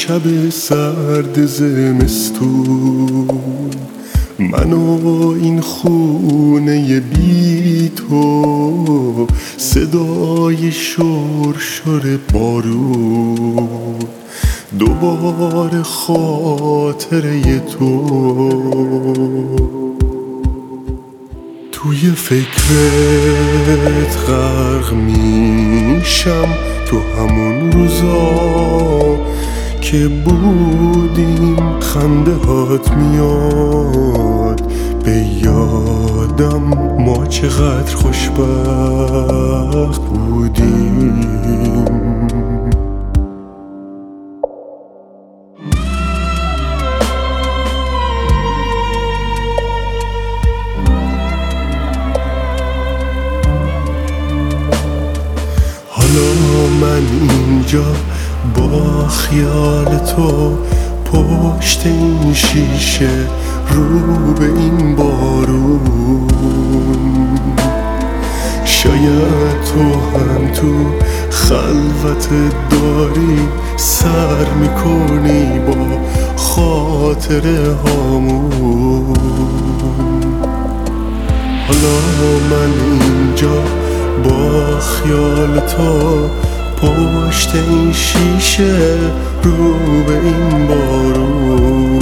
شب سرد زمستون، من و این خونه بی تو، صدای شرشر بارون، دوباره خاطره تو. توی فکرت غرق میشم، تو همون روزا که بودیم خنده هات میاد به یادم، ما چقدر خوشبخت بودیم. حالا من اینجا با خیال تو، پشت این شیشه رو به این بارون. شاید تو هم تو خلوت داری، سر میکنی با خاطره هامون. حالا من اینجا با خیال تو، پشت این شیشه رو به این بارون.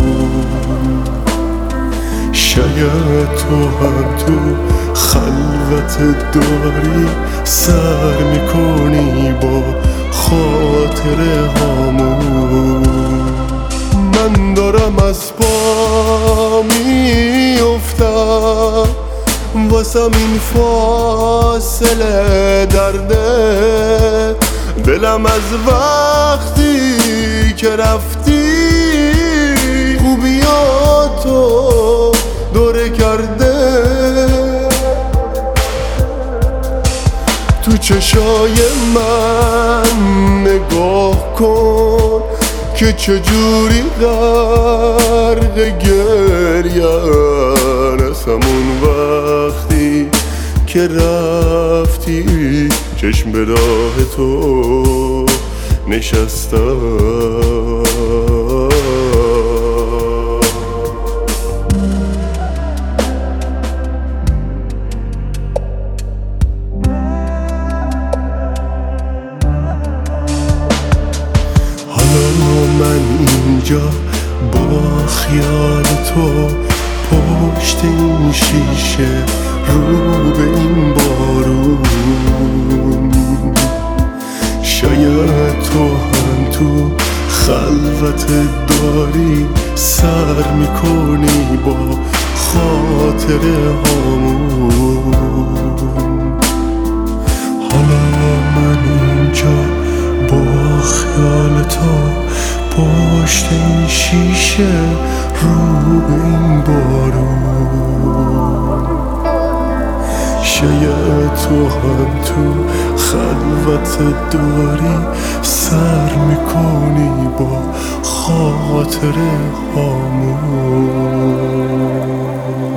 شاید تو هم تو خلوت داری، سر میکنی با خاطره هامون. من دارم از پا میافتم، واسم این فاصله درده، دلم از وقتی که رفتی خوبیاتو دوره کرده. تو چشای من نگاه کن که چجوری غرق گریه‌ن، از همون وقتی که رفتی چشم به راه تو نشستم. من اینجا با خیال تو، پشت این شیشه رو به این بارون. شاید تو هم تو خلوت داری، سر میکنی با خاطره هامون. حالا من اینجا با خیال تو، پشت این شیشه رو به این بارون. شاید تو هم تو خلوت داری، سر میکنی با خاطره هامون.